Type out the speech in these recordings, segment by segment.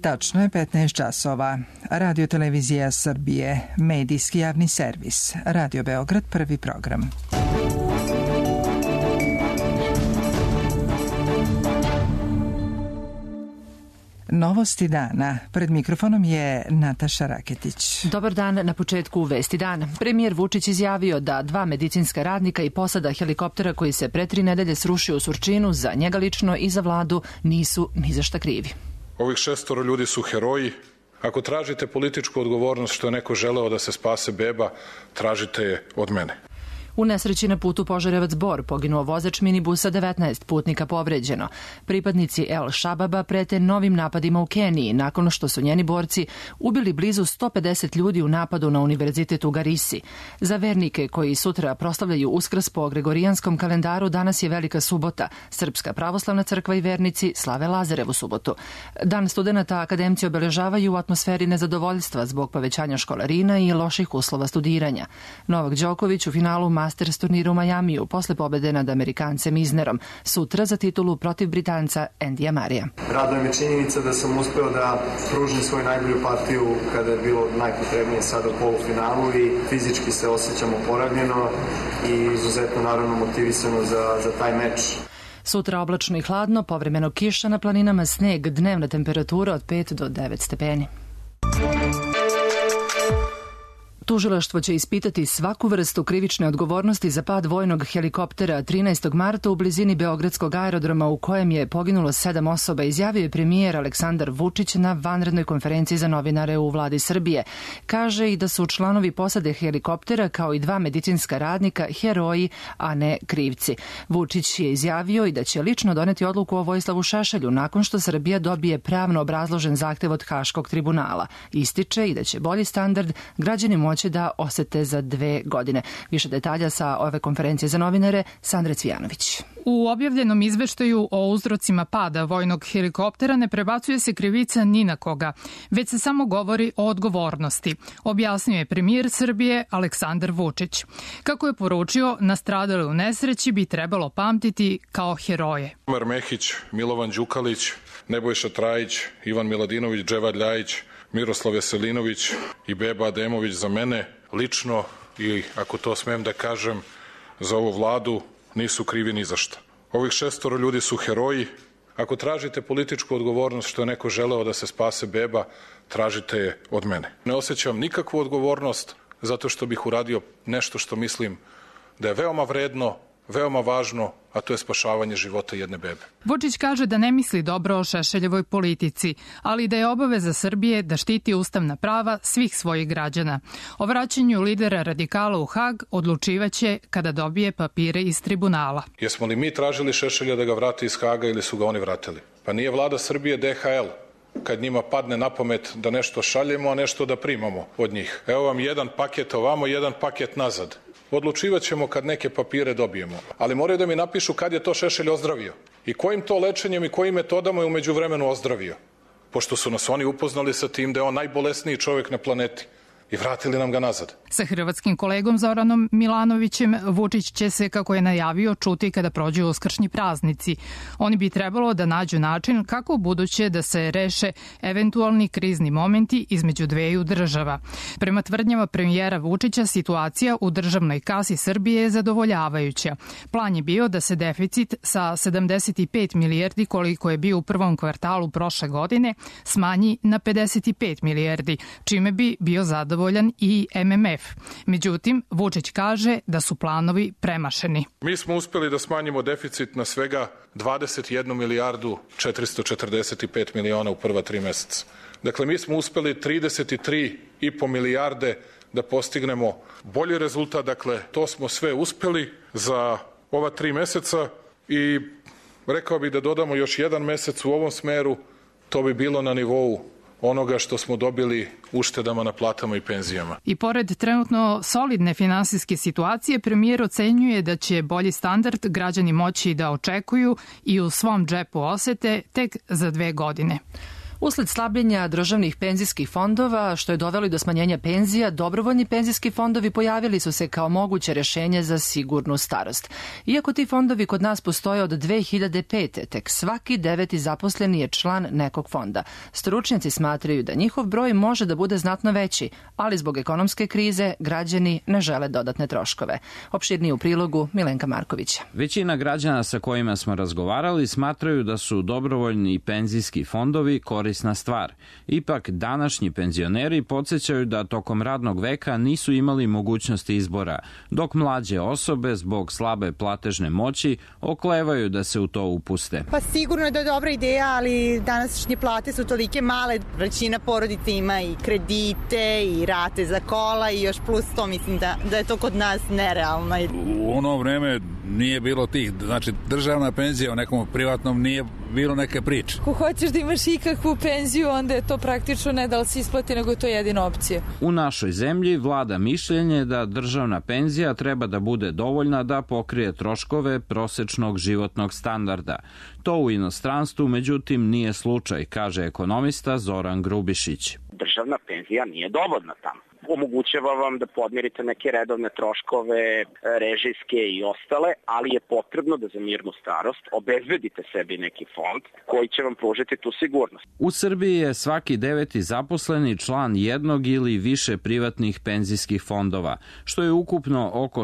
Tačno je 15 časova. Radio Televizija Srbije, medijski javni servis. Radio Beograd, prvi program. Novosti dana. Pred mikrofonom je Nataša Raketić. Dobar dan. Na početku Vesti dana. Premijer Vučić izjavio da 2 medicinska radnika i posada helikoptera koji se pre 3 nedelje srušio u Surčinu za njega lično i za vladu nisu ni za šta krivi. Ovih 6 ljudi su heroji. Ako tražite političku odgovornost što je neko želeo da se spase beba, tražite je od mene. U nesreći na putu Požarevac-Bor poginuo vozač minibusa, 19 putnika povređeno. Pripadnici El Šababa prete novim napadima u Keniji nakon što su njeni borci ubili blizu 150 ljudi u napadu na univerzitetu u Garisi. Za vernike koji sutra proslavljaju Uskrs po gregorijanskom kalendaru, danas je Velika subota. Srpska pravoslavna crkva i vernici slave Lazarevu subotu. Dan studenata akademci obeležavaju u atmosferi nezadovoljstva zbog povećanja školarina i loših uslova studiranja. Novak Đoković u finalu Masters turnira u Majamiju posle pobede nad Amerikancem Iznerom. Sutra za titulu protiv Britanca Endija Marija. Raduje me činjenica da sam uspeo da pružim svoju najbolju partiju kada je bilo najpotrebnije sada u polufinalu i fizički se osjećam oporavljeno i izuzetno naravno motivisano za taj meč. Sutra oblačno i hladno, povremeno kiša, na planinama sneg, dnevna temperatura od 5 do 9 stepeni. Tužilaštvo će ispitati svaku vrstu krivične odgovornosti za pad vojnog helikoptera 13. marta u blizini Beogradskog aerodroma u kojem je poginulo 7 osoba, izjavio je premijer Aleksandar Vučić na vanrednoj konferenciji za novinare u vladi Srbije. Kaže i da su članovi posade helikoptera kao i 2 medicinska radnika heroji, a ne krivci. Vučić je izjavio i da će lično doneti odluku o Vojislavu Šešelju nakon što Srbija dobije pravno obrazložen zahtev od Haškog tribunala. Ističe i da će bolji standard građani moći da osete za 2 godine. Više detalja sa ove konferencije za novinare, Sandra Cvijanović. U objavljenom izveštaju o uzrocima pada vojnog helikoptera ne prebacuje se krivica ni na koga, već se samo govori o odgovornosti, objasnio je premijer Srbije Aleksandar Vučić. Kako je poručio, nastradale u nesreći bi trebalo pamtiti kao heroje. Omar Mehić, Milovan Đukalić, Nebojša Trajić, Ivan Miladinović, Dževad Ljajić, Miroslav Veselinović i Beba Ademović za mene lično i, ako to smem da kažem, za ovu vladu nisu krivi ni za šta. Ovih 6 ljudi su heroji. Ako tražite političku odgovornost što je neko želeo da se spase beba, tražite je od mene. Ne osjećam nikakvu odgovornost zato što bih uradio nešto što mislim da je veoma vredno, veoma važno, a to je spašavanje života jedne bebe. Vučić kaže da ne misli dobro o Šešeljevoj politici, ali da je obaveza Srbije da štiti ustavna prava svih svojih građana. O vraćanju lidera radikala u Hag odlučivaće kada dobije papire iz tribunala. Jesmo li mi tražili Šešelja da ga vrate iz Haga ili su ga oni vratili? Pa nije vlada Srbije DHL kad njima padne na pamet da nešto šaljemo, a nešto da primamo od njih. Evo vam jedan paket ovamo, jedan paket nazad. Odlučivat ćemo kad neke papire dobijemo. Ali moraju da mi napišu kad je to Šešelj ozdravio i kojim to lečenjem i kojim metodama je umeđu vremenu ozdravio. Pošto su nas oni upoznali sa tim da je on najbolesniji čovjek na planeti i vratili nam ga nazad. Sa hrvatskim kolegom Zoranom Milanovićem Vučić će se, kako je najavio, čuti kada prođu uskršnji praznici. Oni bi trebalo da nađu način kako u buduće da se reše eventualni krizni momenti između dveju država. Prema tvrdnjama premijera Vučića, situacija u državnoj kasi Srbije je zadovoljavajuća. Plan je bio da se deficit sa 75 milijardi koliko je bio u prvom kvartalu prošle godine smanji na 55 milijardi, čime bi bio zadovoljan i MMF. Međutim, Vučić kaže da su planovi premašeni. Mi smo uspeli da smanjimo deficit na svega 21 milijardu 445 miliona u prva 3 meseca. Dakle, mi smo uspeli 33,5 milijarde da postignemo bolji rezultat. Dakle, to smo sve uspeli za ova 3 meseca i rekao bih da dodamo još 1 mesec u ovom smeru, to bi bilo na nivou onoga što smo dobili uštedama na platama i penzijama. I pored trenutno solidne finansijske situacije, premijer ocenjuje da će bolji standard građani moći da očekuju i u svom džepu osete tek za 2 godine. Usled slabljenja državnih penzijskih fondova, što je dovelo i do smanjenja penzija, dobrovoljni penzijski fondovi pojavili su se kao moguće rešenje za sigurnu starost. Iako ti fondovi kod nas postoje od 2005. tek svaki 9. zaposleni je član nekog fonda. Stručnjaci smatraju da njihov broj može da bude znatno veći, ali zbog ekonomske krize građani ne žele dodatne troškove. Opširnije u prilogu Milenka Markovića. Većina građana sa kojima smo razgovarali smatraju da su dobrovoljni penzijski fondovi korisna stvar. Ipak, današnji penzioneri podsjećaju da tokom radnog veka nisu imali mogućnosti izbora, dok mlađe osobe zbog slabe platežne moći oklevaju da se u to upuste. Pa sigurno je da je dobra ideja, ali današnje plate su tolike male. Većina porodica ima i kredite i rate za kola i još plus to, mislim da je to kod nas nerealno. U ono vreme nije bilo tih, znači državna penzija u nekom privatnom nije bilo neke priče. Ako hoćeš da imaš ikakvu penziju, onda je to praktično ne da li se isplati, nego je to jedina opcija. U našoj zemlji vlada mišljenje da državna penzija treba da bude dovoljna da pokrije troškove prosečnog životnog standarda. To u inostranstvu, međutim, nije slučaj, kaže ekonomista Zoran Grubišić. Državna penzija nije dovoljna tamo. Omogućava vam da podmirite neke redovne troškove, režijske i ostale, ali je potrebno da za mirnu starost obezbedite sebi neki fond koji će vam pružiti tu sigurnost. U Srbiji je svaki 9. zaposleni član jednog ili više privatnih penzijskih fondova, što je ukupno oko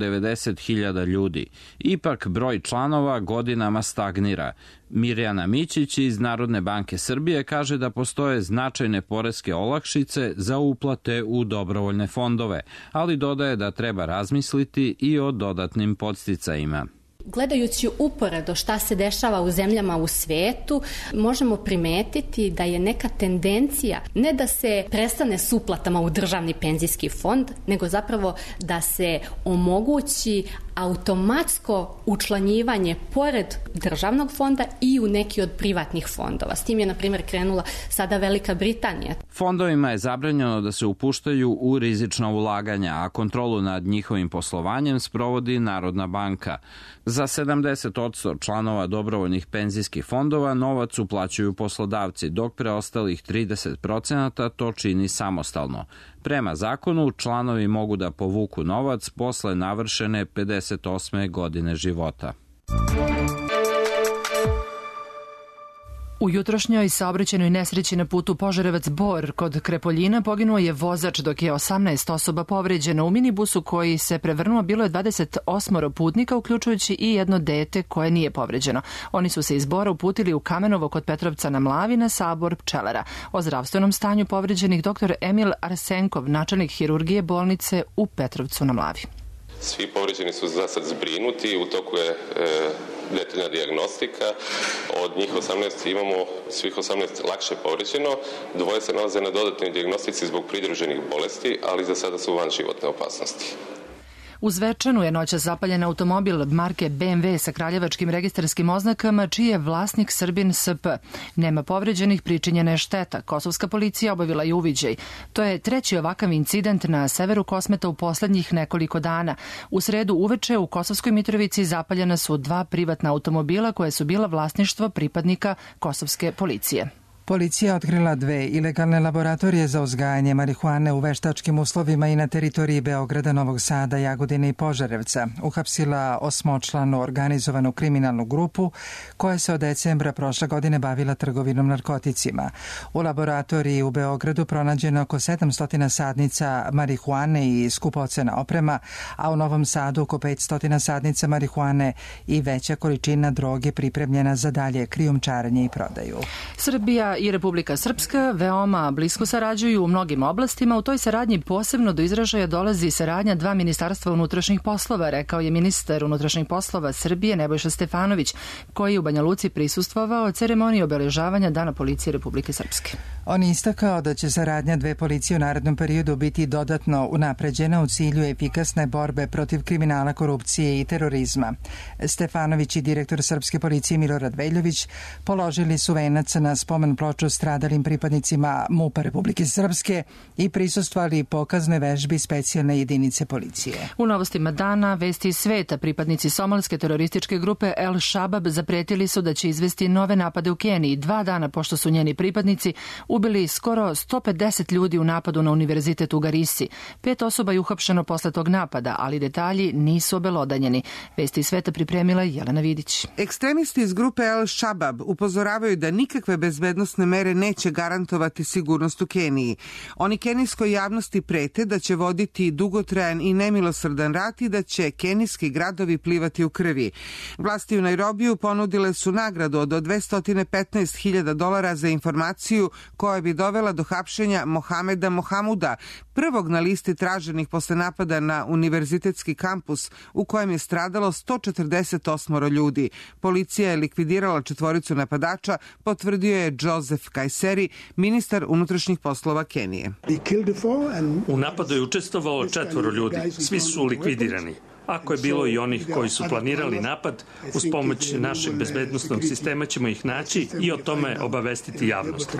190.000 ljudi. Ipak broj članova godinama stagnira. Mirjana Mićić iz Narodne banke Srbije kaže da postoje značajne poreske olakšice za uplate u dobrovoljne fondove, ali dodaje da treba razmisliti i o dodatnim podsticajima. Gledajući uporedo šta se dešava u zemljama u svetu, možemo primetiti da je neka tendencija ne da se prestane s uplatama u državni penzijski fond, nego zapravo da se omogući automatsko učlanjivanje pored državnog fonda i u neki od privatnih fondova. S tim je, na primjer, krenula sada Velika Britanija. Fondovima je zabranjeno da se upuštaju u rizična ulaganja, a kontrolu nad njihovim poslovanjem sprovodi Narodna banka. Za 70% članova dobrovoljnih penzijskih fondova novac uplaćuju poslodavci, dok preostalih 30% to čini samostalno. Prema zakonu, članovi mogu da povuku novac posle navršene 58. godine života. U jutrošnjoj saobraćajnoj nesreći na putu Požarevac-Bor kod Krepoljina poginuo je vozač, dok je 18 osoba povređeno. U minibusu koji se prevrnuo bilo je 28 putnika, uključujući i jedno dete koje nije povređeno. Oni su se iz Bora uputili u Kamenovo kod Petrovca na Mlavi na sabor pčelara. O zdravstvenom stanju povređenih dr. Emil Arsenkov, načelnik hirurgije bolnice u Petrovcu na Mlavi. Svi povređeni su za sad zbrinuti, u toku je detaljna dijagnostika. Od njih 18 imamo svih 18 lakše povređeno. Dvoje se nalaze na dodatnoj dijagnostici zbog pridruženih bolesti, ali za sada su van životne opasnosti. U Zvečanu je noćas zapaljen automobil marke BMW sa kraljevačkim registarskim oznakama, čiji je vlasnik Srbin SP. Nema povređenih, pričinjena je šteta. Kosovska policija obavila je uviđaj. To je treći ovakav incident na severu Kosmeta u poslednjih nekoliko dana. U sredu uveče u Kosovskoj Mitrovici zapaljena su 2 privatna automobila koje su bila vlasništvo pripadnika kosovske policije. Policija otkrila 2 ilegalne laboratorije za uzgajanje marihuane u veštačkim uslovima i na teritoriji Beograda, Novog Sada, Jagodine i Požarevca. Uhapsila 8-članu organizovanu kriminalnu grupu koja se od decembra prošle godine bavila trgovinom narkoticima. U laboratoriji u Beogradu pronađeno oko 700 sadnica marihuane i skupocena oprema, a u Novom Sadu oko 500 sadnica marihuane i veća količina droge pripremljena za dalje krijumčarenje i prodaju. Srbija i Republika Srpska veoma blisko sarađuju u mnogim oblastima. U toj saradnji posebno do izražaja dolazi saradnja 2 ministarstva unutrašnjih poslova, rekao je ministar unutrašnjih poslova Srbije Nebojša Stefanović, koji je u Banja Luci prisustvovao ceremoniji obeležavanja Dana policije Republike Srpske. On je istakao da će saradnja 2 policije u narednom periodu biti dodatno unapređena u cilju efikasne borbe protiv kriminala, korupcije i terorizma. Stefanović i direktor Srpske policije Milorad Veljović položili su venac na spomen ploču stradalim pripadnicima MUP-a Republike Srpske i prisustvovali pokazne vežbi specijalne jedinice policije. U novostima dana, vesti iz sveta, pripadnici somalske terorističke grupe El Shabab zapretili su da će izvesti nove napade u Keniji 2 dana pošto su njeni pripadnici ubili skoro 150 ljudi u napadu na univerzitet u Garisi. 5 osoba je uhapšeno posle tog napada, ali detalji nisu obelodanjeni. Vesti iz sveta pripremila Jelena Vidić. Ekstremisti iz grupe El Shabab upozoravaju da nikakve bezbednosne mere neće garantovati sigurnost u Keniji. Oni kenijskoj javnosti prete da će voditi dugotrajan i nemilosrdan rat i da će kenijski gradovi plivati u krvi. Vlasti u Nairobiju ponudile su nagradu od $215.000 za informaciju koja bi dovela do hapšenja Mohameda Mohamuda, prvog na listi traženih posle napada na univerzitetski kampus u kojem je stradalo 148 ljudi. Policija je likvidirala 4 napadača, potvrdio je Joseph Kaiseri, ministar unutrašnjih poslova Kenije. U napadu je učestvovalo 4 ljudi, svi su likvidirani. Ako je bilo i onih koji su planirali napad, uz pomoć našeg bezbednostnog sistema ćemo ih naći i o tome obavestiti javnost.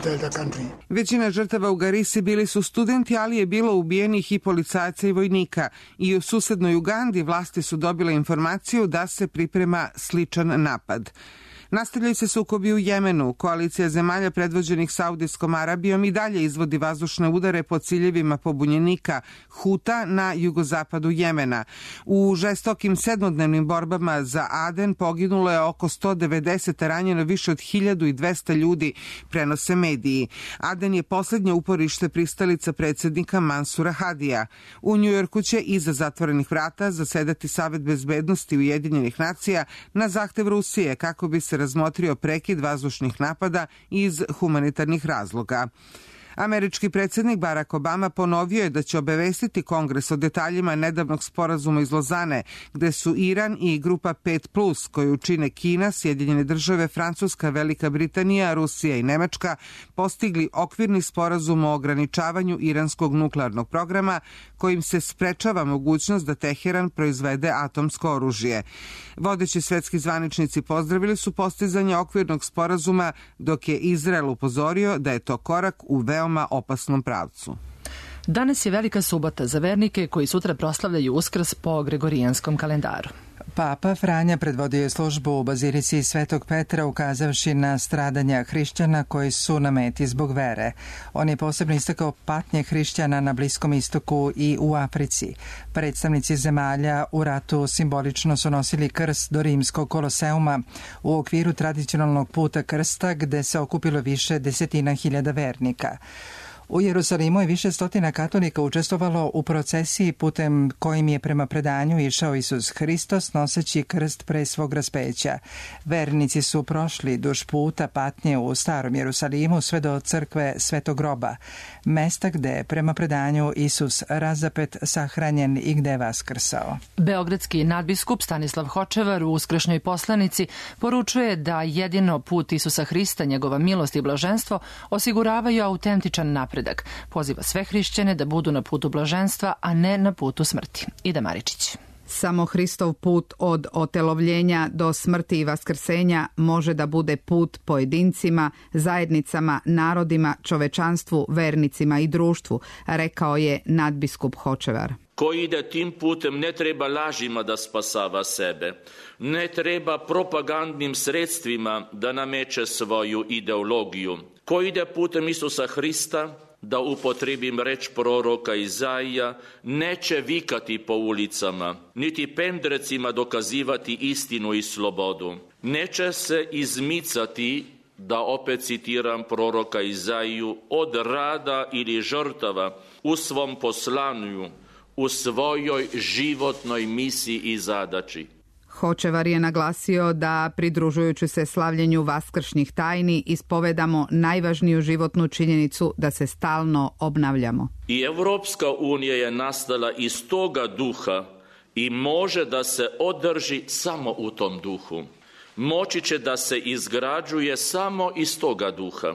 Većina žrtava u Garisi bili su studenti, ali je bilo ubijenih i policajaca i vojnika. I u susednoj Ugandi vlasti su dobile informaciju da se priprema sličan napad. Nastavljaju se sukobi u Jemenu. Koalicija zemalja predvođenih Saudijskom Arabijom i dalje izvodi vazdušne udare po ciljevima pobunjenika Huta na jugozapadu Jemena. U žestokim 7-dnevnim borbama za Aden poginulo je oko 190, ranjeno više od 1200 ljudi, prenose mediji. Aden je poslednje uporište pristalica predsjednika Mansura Hadija. U Njujorku će iza zatvorenih vrata zasedati Savet bezbednosti Ujedinjenih nacija na zahtev Rusije kako bi se razmotrio prekid vazdušnih napada iz humanitarnih razloga. Američki predsjednik Barack Obama ponovio je da će obavestiti Kongres o detaljima nedavnog sporazuma iz Lozane, gde su Iran i grupa 5+, koju čine Kina, Sjedinjene države, Francuska, Velika Britanija, Rusija i Nemačka, postigli okvirni sporazum o ograničavanju iranskog nuklearnog programa, kojim se sprečava mogućnost da Teheran proizvede atomsko oružje. Vodeći svetski zvaničnici pozdravili su postizanje okvirnog sporazuma, dok je Izrael upozorio da je to korak u veoma opasnom pravcu. Danas je velika subota za vernike koji sutra proslavljaju Uskrs po Gregorijanskom kalendaru. Papa Franja predvodio je službu u Bazilici Svetog Petra ukazavši na stradanja hrišćana koji su na meti zbog vere. On je posebno istakao patnje hrišćana na Bliskom istoku i u Africi. Predstavnici zemalja u ratu simbolično su nosili krst do Rimskog koloseuma u okviru tradicionalnog puta krsta gde se okupilo više desetina hiljada vernika. U Jerusalimu je više stotina katolika učestvovalo u procesiji putem kojim je prema predanju išao Isus Hristos noseći krst pre svog raspeća. Vernici su prošli duž puta patnje u Starom Jerusalimu sve do crkve Svetog groba, mesta gde je prema predanju Isus razapet, sahranjen i gde je vaskrsao. Beogradski nadbiskup Stanislav Hočevar u uskršnjoj poslanici poručuje da jedino put Isusa Hrista, njegova milost i blaženstvo osiguravaju autentičan napredak. Poziva sve hrišćane da budu na putu blaženstva, a ne na putu smrti. Ida Maričić. Samo Hristov put od otelovljenja do smrti i vaskrsenja može da bude put pojedincima, zajednicama, narodima, čovečanstvu, vernicima i društvu, rekao je nadbiskup Hočevar. Ko ide tim putem ne treba lažima da spasava sebe, ne treba propagandnim sredstvima da nameće svoju ideologiju. Ko ide putem Isusa Hrista, da upotrebim reč proroka Izaija, neće vikati po ulicama, niti pendrecima dokazivati istinu i slobodu. Neće se izmicati, da opet citiram proroka Izaiju, od rada ili žrtava u svom poslanju, u svojoj životnoj misiji i zadaći. Hočevar je naglasio da, pridružujući se slavljenju vaskršnjih tajni, ispovedamo najvažniju životnu činjenicu da se stalno obnavljamo. I Evropska unija je nastala iz toga duha i može da se održi samo u tom duhu. Moći će da se izgrađuje samo iz toga duha.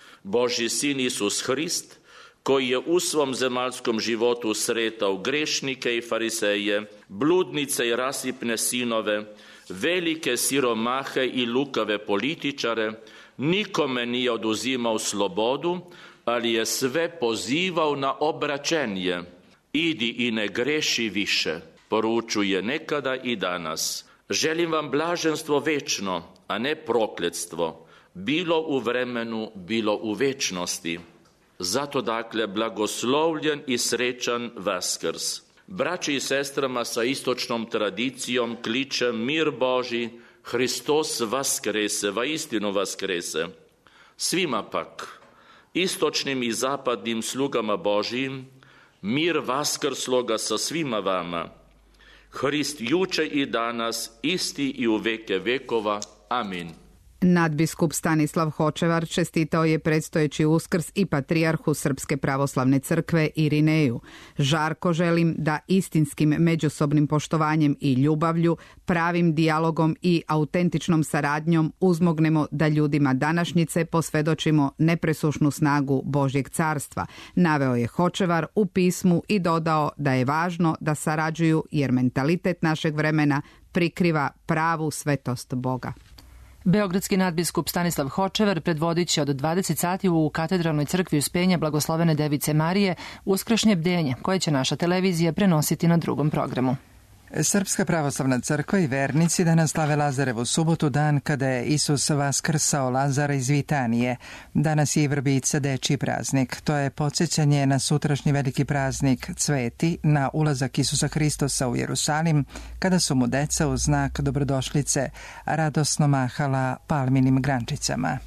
Božji sin Isus Hrist, koji je u svom zemaljskom životu sretao grešnike i fariseje, bludnice i rasipne sinove, velike siromahe i lukave političare, nikome nije oduzimao slobodu, ali je sve pozivao na obraćenje. Idi i ne greši više, poručuje nekada i danas. Želim vam blaženstvo večno, a ne prokletstvo, bilo u vremenu, bilo u večnosti. Zato dakle blagoslovljen i srećan Vaskrs. Braći i sestrama sa istočnom tradicijom kličem mir Božji, Hristos vaskrese, vaistinu vaskrese. Svima pak, istočnim i zapadnim slugama Božjim, mir vaskrsloga sa svima vama. Hrist juče i danas, isti i u veke vekova. Amin. Nadbiskup Stanislav Hočevar čestitao je predstojeći Uskrs i patrijarhu Srpske pravoslavne crkve Irineju. Žarko želim da istinskim međusobnim poštovanjem i ljubavlju, pravim dijalogom i autentičnom saradnjom uzmognemo da ljudima današnjice posvedočimo nepresušnu snagu Božjeg carstva, naveo je Hočevar u pismu i dodao da je važno da sarađuju jer mentalitet našeg vremena prikriva pravu svetost Boga. Beogradski nadbiskup Stanislav Hočevar predvodit će od 20 sati u katedralnoj crkvi Uspenja Blagoslovene Device Marije uskršnje bdenje koje će naša televizija prenositi na drugom programu. Srpska pravoslavna crkva i vernici danas slave Lazarevu subotu, dan kada je Isus vaskrsao Lazara iz Vitanije. Danas je i Vrbica, dečiji praznik. To je podsjećanje na sutrašnji veliki praznik Cveti, na ulazak Isusa Hristosa u Jerusalim, kada su mu deca u znak dobrodošlice radosno mahala palminim grančicama.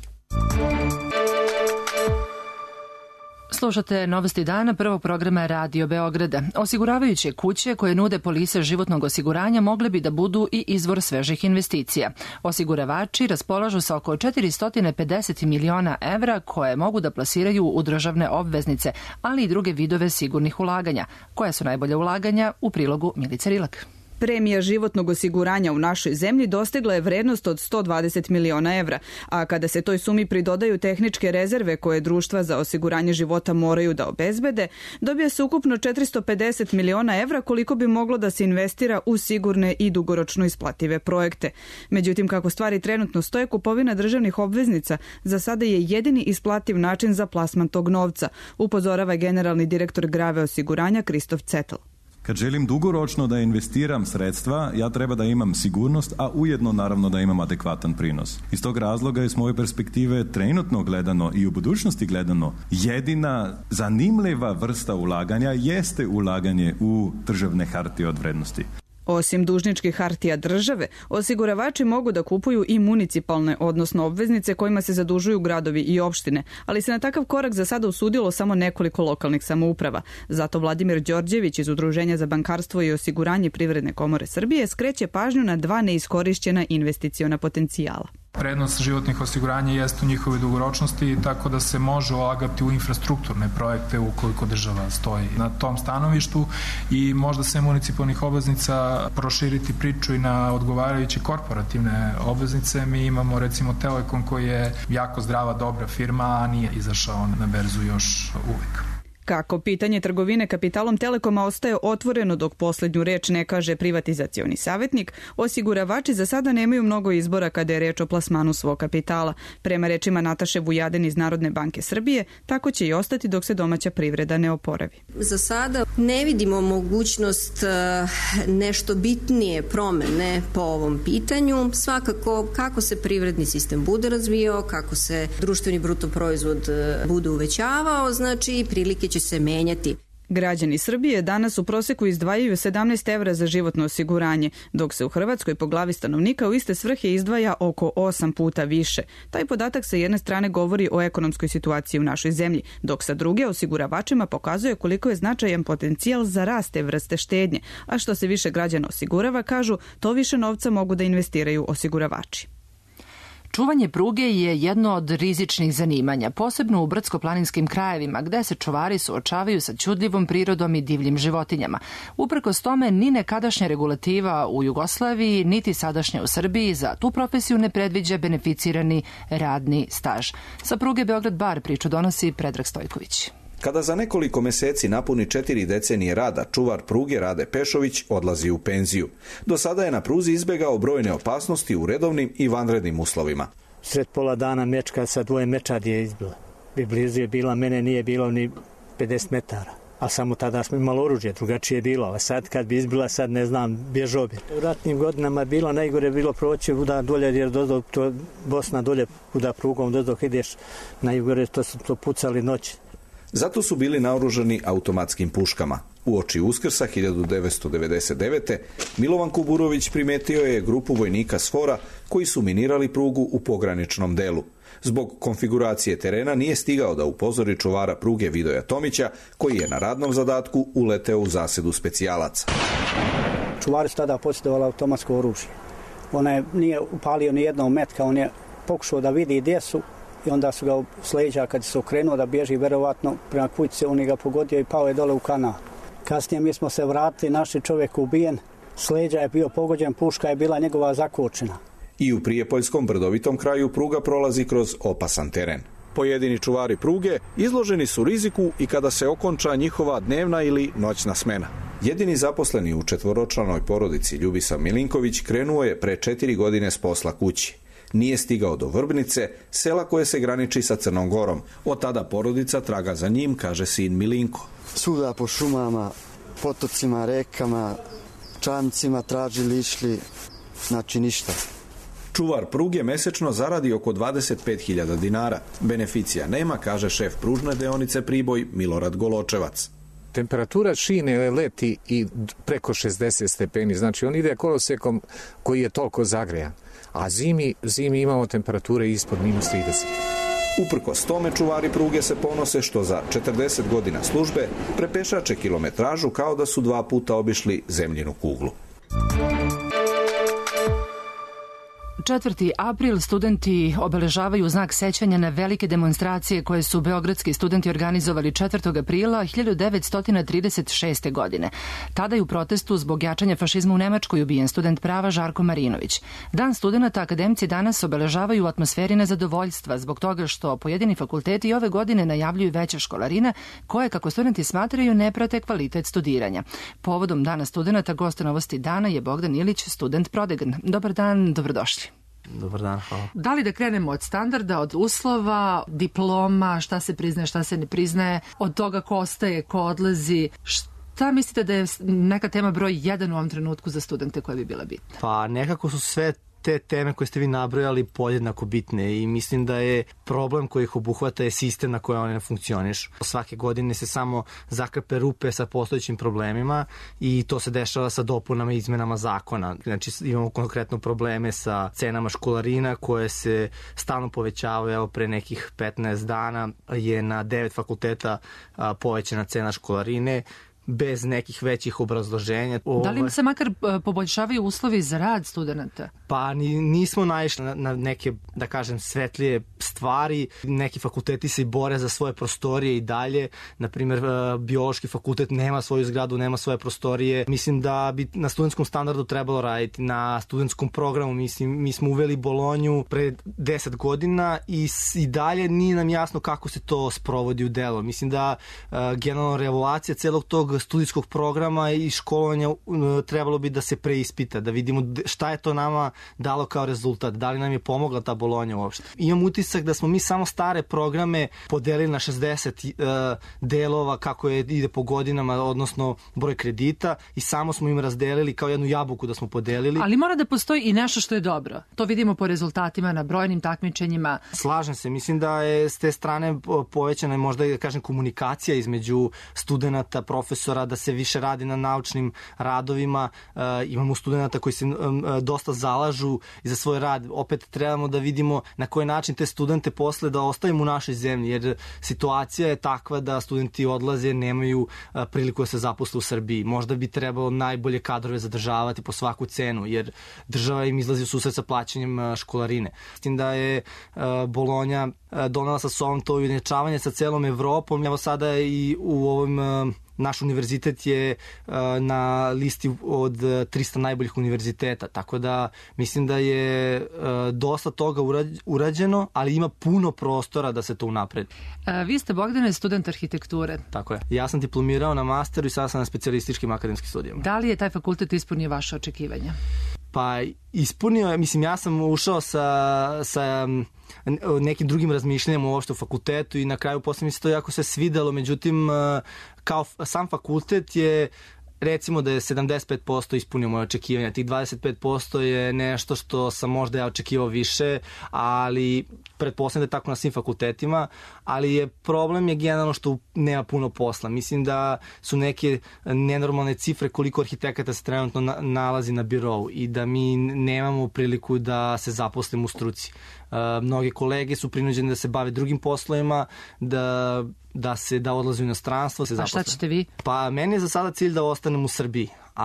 Slušate Novosti dana prvog programa Radio Beograda. Osiguravajuće kuće koje nude polise životnog osiguranja mogle bi da budu i izvor svežih investicija. Osiguravači raspolažu sa oko 450 miliona evra koje mogu da plasiraju u državne obveznice, ali i druge vidove sigurnih ulaganja. Koja su najbolja ulaganja? U prilogu Milica Rilak. Premija životnog osiguranja u našoj zemlji dostigla je vrednost od 120 miliona evra, a kada se toj sumi pridodaju tehničke rezerve koje društva za osiguranje života moraju da obezbede, dobija se ukupno 450 miliona evra koliko bi moglo da se investira u sigurne i dugoročno isplative projekte. Međutim, kako stvari trenutno stoje, kupovina državnih obveznica za sada je jedini isplativ način za plasman tog novca, upozorava generalni direktor Grave osiguranja Kristof Cetl. Kad želim dugoročno da investiram sredstva, ja treba da imam sigurnost, a ujedno naravno da imam adekvatan prinos. Iz tog razloga iz moje perspektive trenutno gledano i u budućnosti gledano, jedina zanimljiva vrsta ulaganja jeste ulaganje u državne hartije od vrednosti. Osim dužničkih hartija države, osiguravači mogu da kupuju i municipalne, odnosno obveznice kojima se zadužuju gradovi i opštine, ali se na takav korak za sada usudilo samo nekoliko lokalnih samouprava. Zato Vladimir Đorđević iz Udruženja za bankarstvo i osiguranje Privredne komore Srbije skreće pažnju na dva neiskorišćena investiciona potencijala. Prednost životnih osiguranja jeste u njihovoj dugoročnosti, tako da se može ulagati u infrastrukturne projekte ukoliko država stoji na tom stanovištu i možda se municipalnih obveznica proširiti priču i na odgovarajuće korporativne obveznice. Mi imamo recimo Telekom koji je jako zdrava, dobra firma, a nije izašao na berzu još uvijek. Kako pitanje trgovine kapitalom Telekoma ostaje otvoreno dok poslednju reč ne kaže privatizacioni savjetnik, osiguravači za sada nemaju mnogo izbora kada je reč o plasmanu svog kapitala. Prema rečima Nataše Vujadin iz Narodne banke Srbije, tako će i ostati dok se domaća privreda ne oporavi. Za sada ne vidimo mogućnost nešto bitnije promene po ovom pitanju. Svakako kako se privredni sistem bude razvijao, kako se društveni bruto proizvod bude uvećavao, znači prilike će se menjati. Građani Srbije danas u proseku izdvajaju 17 evra za životno osiguranje, dok se u Hrvatskoj po glavi stanovnika u iste svrhe izdvaja oko 8 puta više. Taj podatak sa jedne strane govori o ekonomskoj situaciji u našoj zemlji, dok sa druge osiguravačima pokazuje koliko je značajan potencijal za rast te vrste štednje, a što se više građana osigurava, kažu, to više novca mogu da investiraju osiguravači. Čuvanje pruge je jedno od rizičnih zanimanja, posebno u brdsko-planinskim krajevima, gde se čuvari suočavaju sa čudljivom prirodom i divljim životinjama. Uprkos tome, ni nekadašnja regulativa u Jugoslaviji, niti sadašnja u Srbiji za tu profesiju ne predviđa beneficirani radni staž. Sa pruge Beograd-Bar priču donosi Predrag Stojković. Kada za nekoliko meseci napuni 4 decenije rada, čuvar pruge Rade Pešović odlazi u penziju. Do sada je na pruzi izbegao brojne opasnosti u redovnim i vanrednim uslovima. Sred pola dana mečka sa 2 mečadi je izbila. Blizu je bila, mene nije bilo ni 50 metara. A samo tada smo imali oružje, drugačije je bilo. A sad kad bi izbila, sad ne znam, bježao bi. U ratnim godinama je bilo, najgore bilo proći udar dolje, jer dozdo, to Bosna dolje udar prugom, dozdo ideš, najgore to su to pucali noći. Zato su bili naoružani automatskim puškama. Uoči Uskrsa 1999. Milovan Kuburović primetio je grupu vojnika SFOR-a koji su minirali prugu u pograničnom delu. Zbog konfiguracije terena nije stigao da upozori čuvara pruge Vidoja Tomića, koji je na radnom zadatku uleteo u zasedu specijalaca. Čuvari su tada posjedovali automatsko oružje. On nije upalio ni jednog metka, on je pokušao da vidi gdje su i onda su ga s leđa, kad se okrenuo da bježi verovatno prema kućice, on je ga pogodio i pao je dole u kanal. Kasnije mi smo se vratili, našli čovjek ubijen, s leđa je bio pogođen, puška je bila njegova zakočena. I u Prijepoljskom brdovitom kraju pruga prolazi kroz opasan teren. Pojedini čuvari pruge izloženi su riziku i kada se okonča njihova dnevna ili noćna smena. Jedini zaposleni u 4-članoj porodici Ljubisav Milinković krenuo je pre 4 godine s posla kući. Nije stigao do Vrbnice, sela koje se graniči sa Crnom Gorom. Od tada porodica traga za njim, kaže sin Milinko. Svuda po šumama, potocima, rekama, čamcima tražili, išli, znači ništa. Čuvar pruge mesečno zaradi oko 25.000 dinara. Beneficija nema, kaže šef pružne deonice Priboj Milorad Goločevac. Temperatura šine leti i preko 60 stepeni, znači on ide kolosekom koji je toliko zagrejan. A zimi imamo temperature ispod -30. Uprkos tome čuvari pruge se ponose što za 40 godina službe prepešače kilometražu kao da su 2 puta obišli zemljinu kuglu. 4. april studenti obeležavaju znak sećanja na velike demonstracije koje su beogradski studenti organizovali 4. aprila 1936. godine. Tada je u protestu zbog jačanja fašizma u Nemačkoj ubijen student prava Žarko Marinović. Dan studenta akademci danas obeležavaju u atmosferi nezadovoljstva zbog toga što pojedini fakulteti i ove godine najavljuju veće školarine koje, kako studenti smatraju, ne prate kvalitet studiranja. Povodom Dana studenta gost Novosti dana je Bogdan Ilić, student Prodegan. Dobar dan, dobrodošli. Dobar dan, hvala. Da li da krenemo od standarda, od uslova, diploma, šta se priznaje, šta se ne priznaje, od toga ko ostaje, ko odlazi, šta mislite da je neka tema broj 1 u ovom trenutku za studente koja bi bila bitna? Pa nekako su sve te teme koje ste vi nabrojali podjednako bitne i mislim da je problem koji ih obuhvata je sistem na koje one ne funkcionišu. Svake godine se samo zakrpe rupe sa postojećim problemima i to se dešava sa dopunama i izmenama zakona. Znači imamo konkretno probleme sa cenama školarina koje se stalno povećavaju. Evo pre nekih 15 dana je na 9 fakulteta povećana cena školarine bez nekih većih obrazloženja. Da li im se makar poboljšavaju uslovi za rad studenta? Pa nismo naišli na neke, da kažem, svetlije stvari. Neki fakulteti se i bore za svoje prostorije i dalje. Naprimjer, biološki fakultet nema svoju zgradu, nema svoje prostorije. Mislim da bi na studentskom standardu trebalo raditi. Na studentskom programu, mi smo uveli Bolonju pre 10 godina i dalje nije nam jasno kako se to sprovodi u delo. Mislim da generalno revolucija celog tog studijskog programa i školovanja trebalo bi da se preispita, da vidimo šta je to nama dalo kao rezultat, da li nam je pomogla ta Bolonja uopšte. Imam utisak da smo mi samo stare programe podelili na 60 delova kako ide po godinama, odnosno broj kredita i samo smo im razdelili kao jednu jabuku da smo podelili. Ali mora da postoji i nešto što je dobro. To vidimo po rezultatima na brojnim takmičenjima. Slažem se, mislim da je s te strane povećana možda i da kažem komunikacija između studenata, profesora, da se više radi na naučnim radovima. Imamo studenta koji se dosta zalažu za svoj rad. Opet trebamo da vidimo na koji način te studente posle da ostavimo u našoj zemlji, jer situacija je takva da studenti odlaze, nemaju priliku da se zaposle u Srbiji. Možda bi trebalo najbolje kadrove zadržavati po svaku cenu, jer država im izlazi u susret sa plaćanjem školarine. S tim da je Bolonja donela sa sobom to ujednačavanje sa celom Evropom. Evo sada i u ovim naš univerzitet je na listi od 300 najboljih univerziteta, tako da mislim da je dosta toga urađeno, ali ima puno prostora da se to unapredi. Vi ste, Bogdane, student arhitekture. Tako je. Ja sam diplomirao na masteru i sada sam na specijalističkim akademskim studijama. Da li je taj fakultet ispunio vaše očekivanja? Pa ispunio je, mislim, ja sam ušao sa nekim drugim razmišljanjem uopšte u fakultetu i na kraju posle mi se to jako sve svidelo, međutim, kao sam fakultet je, recimo da je 75% ispunio moje očekivanja. Tih 25% je nešto što sam možda ja očekivao više, ali pretpostavljam da je tako na svim fakultetima, ali je problem je generalno što nema puno posla. Mislim da su neke nenormalne cifre koliko arhitekata se trenutno nalazi na birovu i da mi nemamo priliku da se zaposlimo u struci. Mnoge kolege su prinuđeni da se bave drugim poslovima, da odlaze u inostranstvo. A šta ćete vi? Pa meni je za sada cilj da ostanem u Srbiji,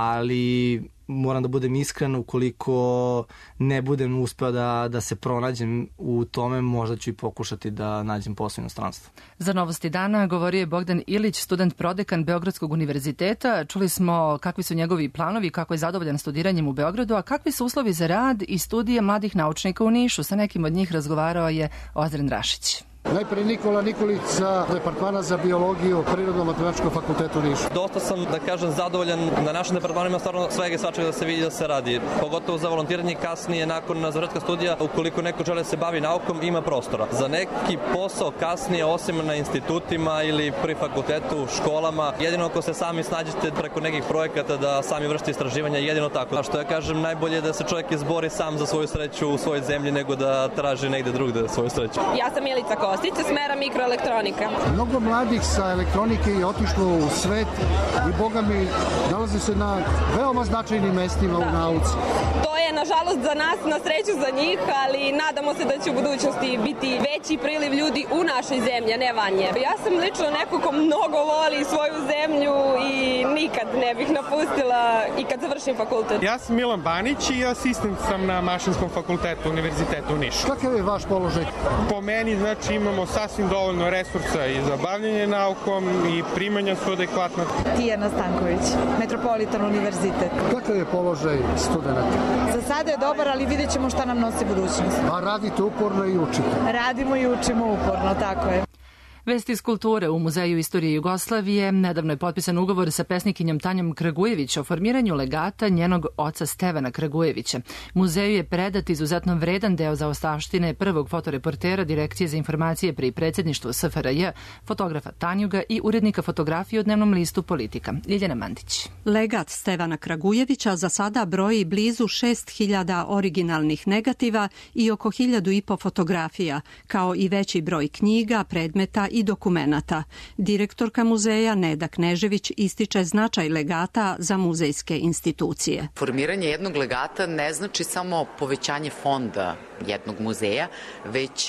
ali moram da budem iskren, ukoliko ne budem uspeo da se pronađem u tome, možda ću i pokušati da nađem posao u inostranstvu. Za Novosti dana govorio je Bogdan Ilić, student prodekan Beogradskog univerziteta. Čuli smo kakvi su njegovi planovi, kako je zadovoljan studiranjem u Beogradu, a kakvi su uslovi za rad i studije mladih naučnika u Nišu. Sa nekim od njih razgovarao je Ozren Rašić. Najpre Nikola Nikolić sa departmana za biologiju Prirodno-matematičkog fakulteta u Nišu. Dosta sam, da kažem, zadovoljan. Na našem departmanu ima stvarno svega i svačega da se vidi da se radi. Pogotovo za volontiranje kasnije, nakon završetka studija, ukoliko neko žele se bavi naukom, ima prostora. Za neki posao kasnije, osim na institutima ili pri fakultetu, školama, jedino ako se sami snađete preko nekih projekata da sami vršite istraživanja, jedino tako. A što ja kažem, najbolje je da se čovjek izbori sam za svoju sreću u svojoj zemlji nego da traži negde drugde svoju sreću. Ja sam Milica Kostić, smera mikroelektronika. Mnogo mladih sa elektronike je otišlo u svet i, boga mi, nalazi se na veoma značajnim mestima u nauci. To je, nažalost, za nas, na sreću za njih, ali nadamo se da će u budućnosti biti veći priliv ljudi u našoj zemlji, a ne vanje. Ja sam lično neko ko mnogo voli svoju zemlju i nikad ne bih napustila i kad završim fakultet. Ja sam Milan Banić i asistent sam na Mašinskom fakultetu Univerziteta u Nišu. Kakav je vaš položaj? Po meni, znači, imamo sasvim dovoljno resursa i za bavljanje naukom i primanja su adekvatna. Tijana Stanković, Metropolitan univerzitet. Kakav je položaj studenta? Za sada je dobar, ali vidjet ćemo šta nam nosi budućnost. A radite uporno i učite? Radimo i učimo uporno, tako je. Vesti iz kulture. U Muzeju istorije Jugoslavije nedavno je potpisan ugovor sa pesnikinjom Tanjom Kragujević o formiranju legata njenog oca Stevana Kragujevića. Muzeju je predat izuzetno vredan deo zaostavštine prvog fotoreportera Direkcije za informacije pri predsjedništvu SFRJ, fotografa Tanjuga i urednika fotografije u dnevnom listu Politika. Ljiljana Mandić. Legat Stevana Kragujevića za sada broji blizu 6.000 originalnih negativa i oko 1.500 fotografija, kao i veći broj knjiga, predmeta i dokumenata. Direktorka muzeja Neda Knežević ističe značaj legata za muzejske institucije. Formiranje jednog legata ne znači samo povećanje fonda jednog muzeja, već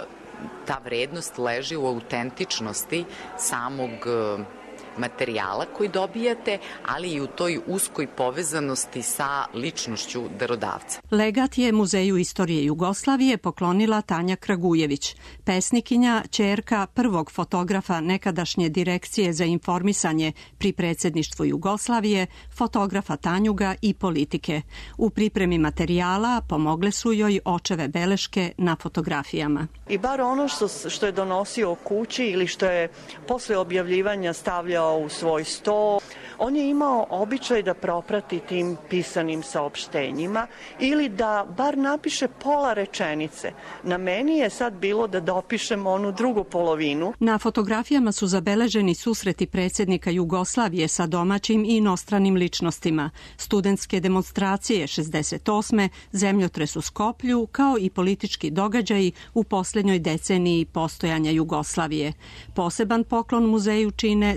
ta vrednost leži u autentičnosti samog materijala koji dobijate, ali i u toj uskoj povezanosti sa ličnošću darodavca. Legat je Muzeju istorije Jugoslavije poklonila Tanja Kragujević, pesnikinja, ćerka prvog fotografa nekadašnje Direkcije za informisanje pri predsjedništvu Jugoslavije, fotografa Tanjuga i Politike. U pripremi materijala pomogle su joj očeve beleške na fotografijama. I bar ono što je donosio kući ili što je posle objavljivanja stavljao u svoj sto, on je imao običaj da proprati tim pisanim saopštenjima ili da bar napiše pola rečenice. Na meni je sad bilo da dopišem onu drugu polovinu. Na fotografijama su zabeleženi susreti predsjednika Jugoslavije sa domaćim i inostranim ličnostima, studentske demonstracije 68. zemljotres u Skoplju, kao i politički događaji u posljednjoj deceniji postojanja Jugoslavije. Poseban poklon muzeju čine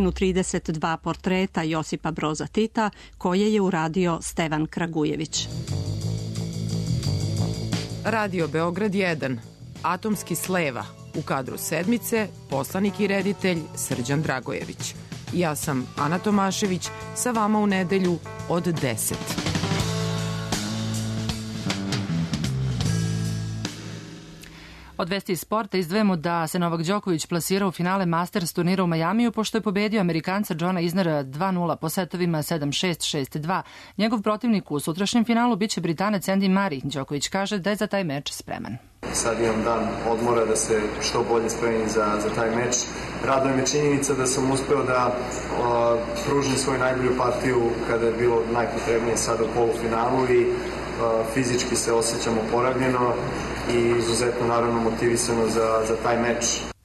132 portreta Josipa Broza Tita, koje je uradio Stevan Kragujević. Radio Beograd 1. Atomski sleva. U kadru sedmice poslanik i reditelj Srđan Dragojević. Ja sam Ana Tomašević, sa vama u nedelju od 10. Od vesti iz sporta izdvajamo da se Novak Đoković plasirao u finale Masters turnira u Majamiju pošto je pobedio Amerikanca Johna Isnera 2-0 po setovima 7-6, 6-2. Njegov protivnik u sutrašnjem finalu biće Britanac Andy Murray. Đoković kaže da je za taj meč spreman. Sad imam dan odmora da se što bolje spremim za taj meč. Raduje me činjenica da sam uspeo da pružim svoju najbolju partiju kada je bilo najpotrebnije sada u polufinalu i fizički se osjećam oporavljeno i izuzetno naravno motivisano za taj meč.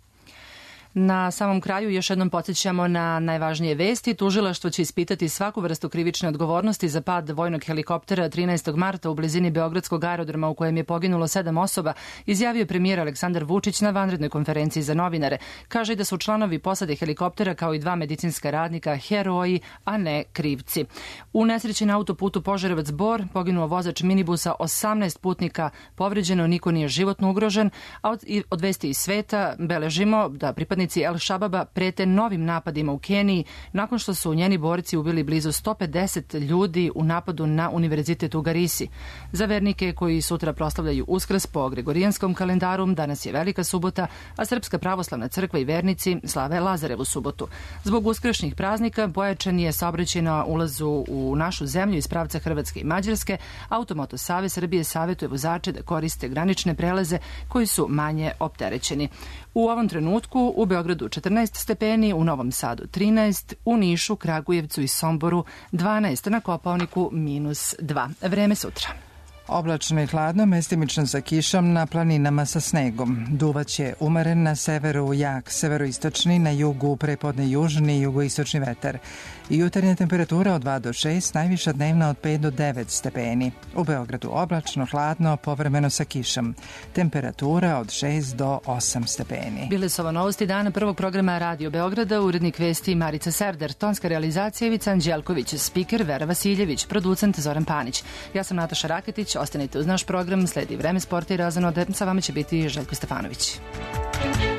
Na samom kraju još jednom podsjećamo na najvažnije vesti. Tužilaštvo će ispitati svaku vrstu krivične odgovornosti za pad vojnog helikoptera 13. marta u blizini Beogradskog aerodroma u kojem je poginulo 7 osoba, izjavio premijer Aleksandar Vučić na vanrednoj konferenciji za novinare. Kaže da su članovi posade helikoptera kao i 2 medicinska radnika heroji, a ne krivci. U nesreći na autoputu Požarevac-Bor poginuo vozač minibusa, 18 putnika povređeno, niko nije životno ugrožen, a od vesti iz sveta beležimo da pripadnici El Šababa prete novim napadima u Keniji nakon što su njeni borci ubili blizu 150 ljudi u napadu na univerzitet u Garisi. Za vernike koji sutra proslavljaju Uskrs po Gregorijanskom kalendaru, danas je Velika subota, a Srpska pravoslavna crkva i vernici slave Lazarevu subotu. Zbog uskršnjih praznika pojačan je saobraćaj na ulazu u našu zemlju iz pravca Hrvatske i Mađarske. Automoto Savez Srbije savjetuje vozače da koriste granične prelaze koji su manje opterećeni. U ovom trenutku u Beogradu 14 stepeni, u Novom Sadu 13, u Nišu, Kragujevcu i Somboru 12, na Kopaoniku -2. Vreme sutra. Oblačno i hladno, mestimično sa kišom, na planinama sa snegom. Duvaće umeren, na severu jak severoistočni, na jugu prepodne južni i jugoistočni vetar. I jutarnja temperatura od 2 do 6, najviša dnevna od 5 do 9 stepeni. U Beogradu oblačno, hladno, povremeno sa kišom. Temperatura od 6 do 8 stepeni. Bile su ovo novosti dana prvog programa Radio Beograda, urednik vesti Marica Serder, tonska realizacija Ivica Anđelković, spiker Vera Vasiljević, producent Zoran Panić. Ja sam Nataša Raketić, ostanite uz naš program, sledi Vreme sporta i razonode, sa vama će biti Željko Stefanović.